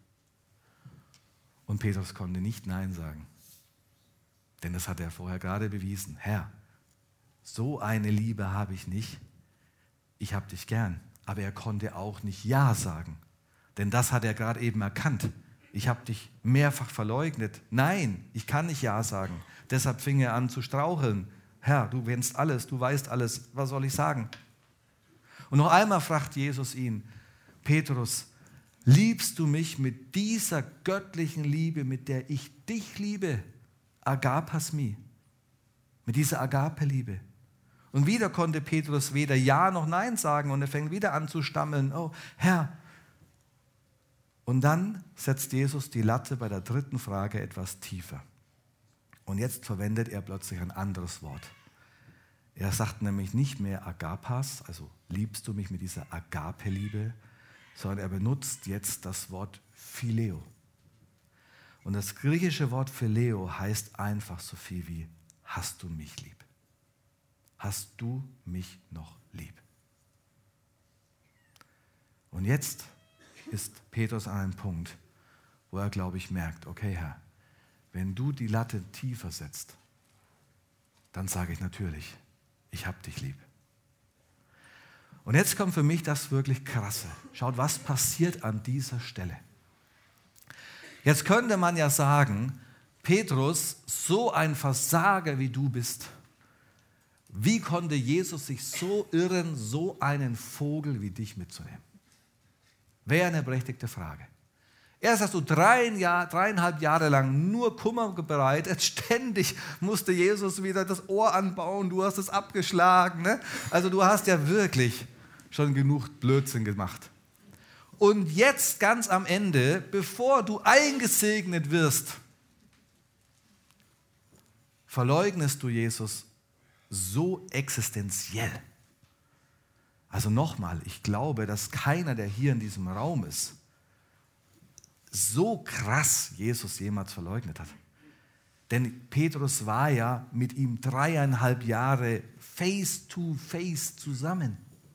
Und Petrus konnte nicht Nein sagen, denn das hat er vorher gerade bewiesen. Herr, so eine Liebe habe ich nicht, ich habe dich gern. Aber er konnte auch nicht Ja sagen, denn das hat er gerade eben erkannt. Ich habe dich mehrfach verleugnet. Nein, ich kann nicht Ja sagen. Deshalb fing er an zu straucheln. Herr, du kennst alles, du weißt alles, was soll ich sagen? Und noch einmal fragt Jesus ihn, Petrus, liebst du mich mit dieser göttlichen Liebe, mit der ich dich liebe? Agapasmi, mit dieser Agape-Liebe. Und wieder konnte Petrus weder Ja noch Nein sagen und er fängt wieder an zu stammeln. Oh, Herr. Und dann setzt Jesus die Latte bei der dritten Frage etwas tiefer. Und jetzt verwendet er plötzlich ein anderes Wort. Er sagt nämlich nicht mehr Agapas, also liebst du mich mit dieser Agape-Liebe, sondern er benutzt jetzt das Wort Phileo. Und das griechische Wort Phileo heißt einfach so viel wie, hast du mich lieb? Hast du mich noch lieb? Und jetzt ist Petrus an einem Punkt, wo er, glaube ich, merkt, okay Herr, wenn du die Latte tiefer setzt, dann sage ich natürlich, ich habe dich lieb. Und jetzt kommt für mich das wirklich Krasse. Schaut, was passiert an dieser Stelle. Jetzt könnte man ja sagen, Petrus, so ein Versager wie du bist, wie konnte Jesus sich so irren, so einen Vogel wie dich mitzunehmen? Wäre eine berechtigte Frage. Erst hast du drei Jahr, dreieinhalb Jahre lang nur Kummer bereitet, ständig musste Jesus wieder das Ohr anbauen, du hast es abgeschlagen. Ne? Also du hast ja wirklich schon genug Blödsinn gemacht. Und jetzt ganz am Ende, bevor du eingesegnet wirst, verleugnest du Jesus so existenziell. Also nochmal, ich glaube, dass keiner, der hier in diesem Raum ist, so krass Jesus jemals verleugnet hat. Denn Petrus war ja mit ihm dreieinhalb Jahre face to face zusammen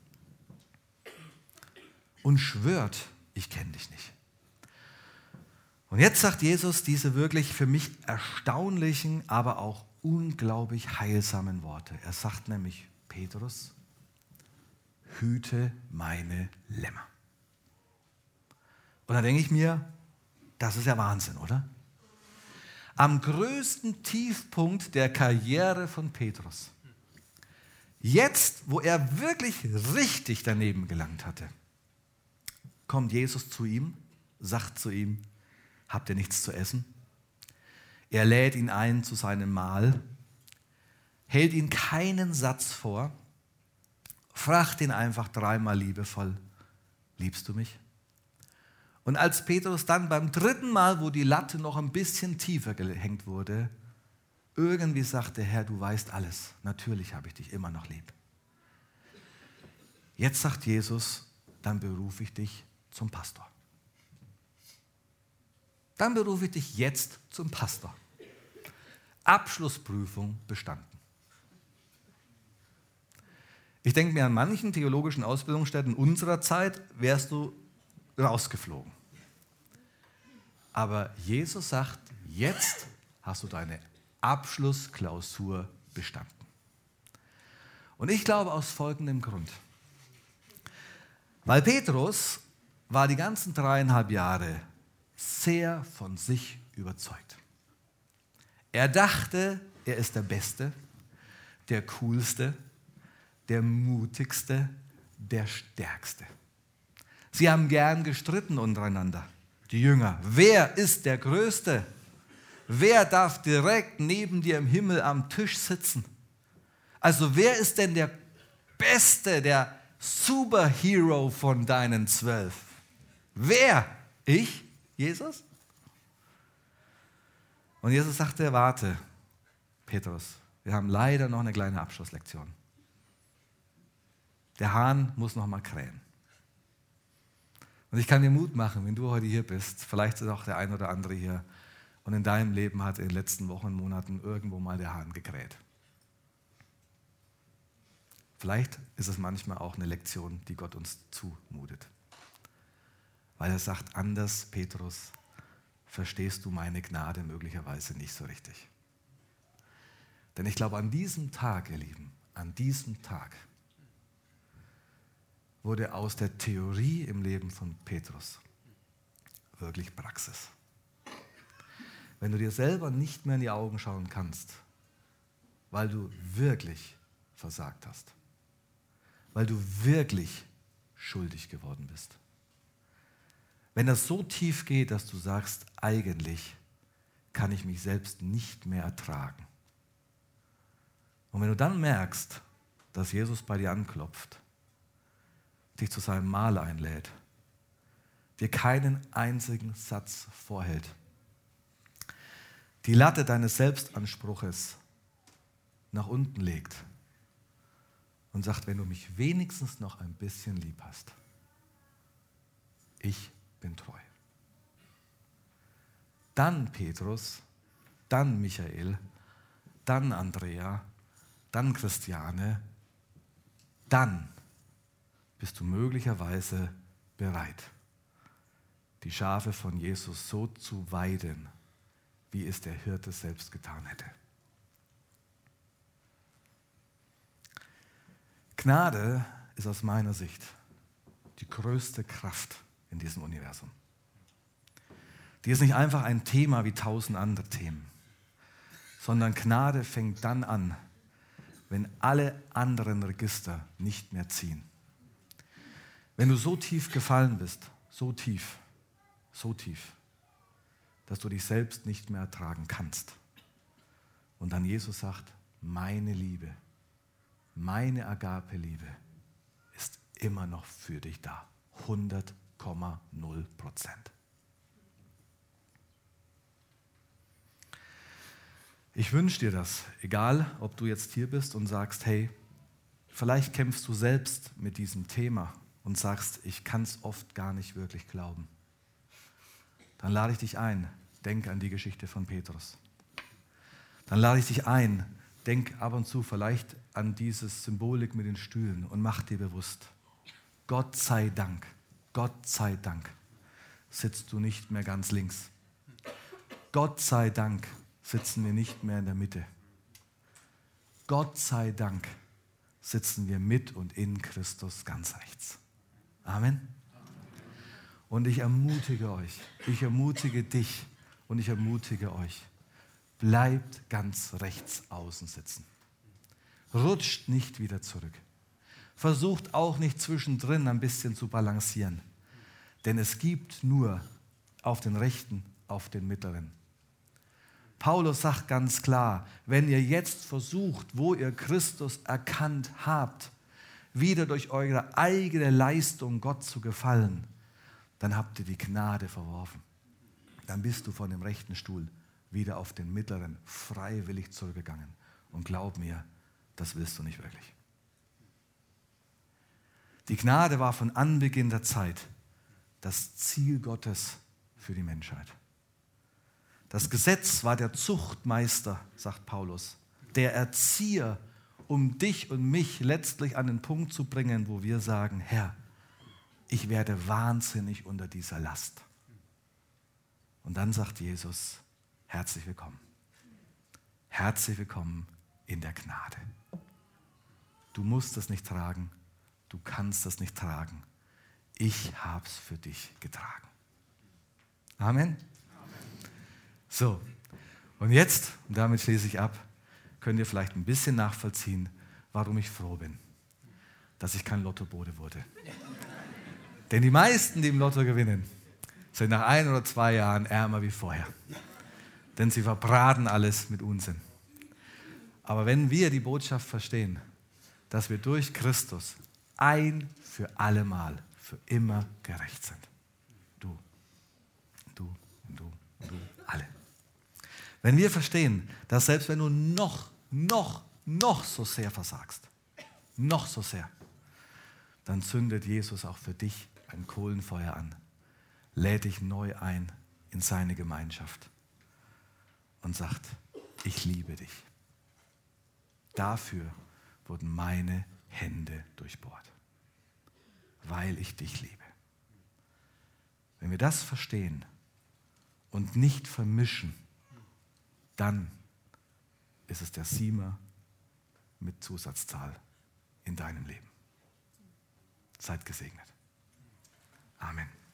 und schwört, ich kenne dich nicht. Und jetzt sagt Jesus diese wirklich für mich erstaunlichen, aber auch unglaublich heilsamen Worte. Er sagt nämlich, Petrus, hüte meine Lämmer. Und dann denke ich mir, das ist ja Wahnsinn, oder? Am größten Tiefpunkt der Karriere von Petrus, jetzt, wo er wirklich richtig daneben gelangt hatte, kommt Jesus zu ihm, sagt zu ihm, habt ihr nichts zu essen? Er lädt ihn ein zu seinem Mahl, hält ihm keinen Satz vor, fragt ihn einfach dreimal liebevoll, liebst du mich? Und als Petrus dann beim dritten Mal, wo die Latte noch ein bisschen tiefer gehängt wurde, irgendwie sagte, Herr, du weißt alles, natürlich habe ich dich immer noch lieb. Jetzt sagt Jesus, dann berufe ich dich zum Pastor. Dann berufe ich dich jetzt zum Pastor. Abschlussprüfung bestanden. Ich denke mir, an manchen theologischen Ausbildungsstätten unserer Zeit wärst du rausgeflogen. Aber Jesus sagt, jetzt hast du deine Abschlussklausur bestanden. Und ich glaube aus folgendem Grund. Weil Petrus war die ganzen dreieinhalb Jahre sehr von sich überzeugt. Er dachte, er ist der Beste, der Coolste, der Mutigste, der Stärkste. Sie haben gern gestritten untereinander, die Jünger. Wer ist der Größte? Wer darf direkt neben dir im Himmel am Tisch sitzen? Also wer ist denn der Beste, der Superhero von deinen zwölf? Wer? Ich? Jesus? Und Jesus sagte, warte, Petrus, wir haben leider noch eine kleine Abschlusslektion. Der Hahn muss noch mal krähen. Und ich kann dir Mut machen, wenn du heute hier bist, vielleicht ist auch der ein oder andere hier, und in deinem Leben hat in den letzten Wochen und Monaten irgendwo mal der Hahn gekräht. Vielleicht ist es manchmal auch eine Lektion, die Gott uns zumutet. Weil er sagt, anders, Petrus, verstehst du meine Gnade möglicherweise nicht so richtig. Denn ich glaube, an diesem Tag, ihr Lieben, an diesem Tag wurde aus der Theorie im Leben von Petrus wirklich Praxis. Wenn du dir selber nicht mehr in die Augen schauen kannst, weil du wirklich versagt hast, weil du wirklich schuldig geworden bist. Wenn das so tief geht, dass du sagst, eigentlich kann ich mich selbst nicht mehr ertragen. Und wenn du dann merkst, dass Jesus bei dir anklopft, dich zu seinem Mahl einlädt, dir keinen einzigen Satz vorhält, die Latte deines Selbstanspruches nach unten legt und sagt, wenn du mich wenigstens noch ein bisschen lieb hast, ich bin treu. Dann Petrus, dann Michael, dann Andrea, dann Christiane, dann bist du möglicherweise bereit, die Schafe von Jesus so zu weiden, wie es der Hirte selbst getan hätte. Gnade ist aus meiner Sicht die größte Kraft in diesem Universum. Die ist nicht einfach ein Thema wie tausend andere Themen, sondern Gnade fängt dann an, wenn alle anderen Register nicht mehr ziehen. Wenn du so tief gefallen bist, so tief, so tief, dass du dich selbst nicht mehr ertragen kannst. Und dann Jesus sagt, meine Liebe, meine Agape-Liebe ist immer noch für dich da. hundert Komma null Prozent. Ich wünsche dir das, egal ob du jetzt hier bist und sagst, hey, vielleicht kämpfst du selbst mit diesem Thema und sagst, ich kann es oft gar nicht wirklich glauben. Dann lade ich dich ein, denk an die Geschichte von Petrus. Dann lade ich dich ein, denk ab und zu vielleicht an diese Symbolik mit den Stühlen und mach dir bewusst, Gott sei Dank, Gott sei Dank sitzt du nicht mehr ganz links. Gott sei Dank sitzen wir nicht mehr in der Mitte. Gott sei Dank sitzen wir mit und in Christus ganz rechts. Amen. Und ich ermutige euch, ich ermutige dich und ich ermutige euch, bleibt ganz rechts außen sitzen. Rutscht nicht wieder zurück. Versucht auch nicht zwischendrin ein bisschen zu balancieren. Denn es gibt nur auf den rechten, auf den mittleren. Paulus sagt ganz klar, wenn ihr jetzt versucht, wo ihr Christus erkannt habt, wieder durch eure eigene Leistung Gott zu gefallen, dann habt ihr die Gnade verworfen. Dann bist du von dem rechten Stuhl wieder auf den mittleren freiwillig zurückgegangen. Und glaub mir, das willst du nicht wirklich. Die Gnade war von Anbeginn der Zeit das Ziel Gottes für die Menschheit. Das Gesetz war der Zuchtmeister, sagt Paulus, der Erzieher, um dich und mich letztlich an den Punkt zu bringen, wo wir sagen, Herr, ich werde wahnsinnig unter dieser Last. Und dann sagt Jesus, herzlich willkommen. Herzlich willkommen in der Gnade. Du musst es nicht tragen, du kannst es nicht tragen. Ich habe es für dich getragen. Amen. So, und jetzt, und damit schließe ich ab, könnt ihr vielleicht ein bisschen nachvollziehen, warum ich froh bin, dass ich kein Lottobode wurde. Denn die meisten, die im Lotto gewinnen, sind nach ein oder zwei Jahren ärmer wie vorher. Denn sie verbraten alles mit Unsinn. Aber wenn wir die Botschaft verstehen, dass wir durch Christus ein für allemal, für immer gerecht sind. Du, du, und du, und du, alle. Wenn wir verstehen, dass selbst wenn du noch, noch, noch so sehr versagst, noch so sehr, dann zündet Jesus auch für dich ein Kohlenfeuer an, lädt dich neu ein in seine Gemeinschaft und sagt, ich liebe dich. Dafür wurden meine Hände durchbohrt, weil ich dich liebe. Wenn wir das verstehen und nicht vermischen, dann ist es der Siemer mit Zusatzzahl in deinem Leben. Seid gesegnet. Amen.